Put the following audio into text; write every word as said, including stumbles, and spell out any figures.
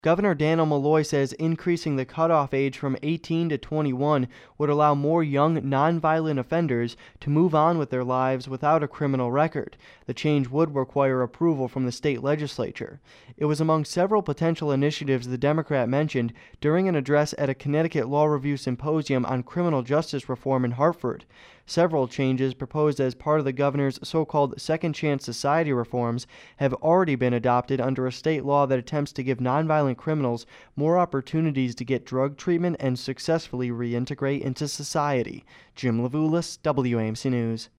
Governor Dannel Malloy says increasing the cutoff age from eighteen to twenty-one would allow more young, nonviolent offenders to move on with their lives without a criminal record. The change would require approval from the state legislature. It was among several potential initiatives the Democrat mentioned during an address at a Connecticut Law Review Symposium on criminal justice reform in Hartford. Several changes proposed as part of the governor's so-called Second Chance Society reforms have already been adopted under a state law that attempts to give nonviolent criminals more opportunities to get drug treatment and successfully reintegrate into society. Jim Levulis, W A M C News.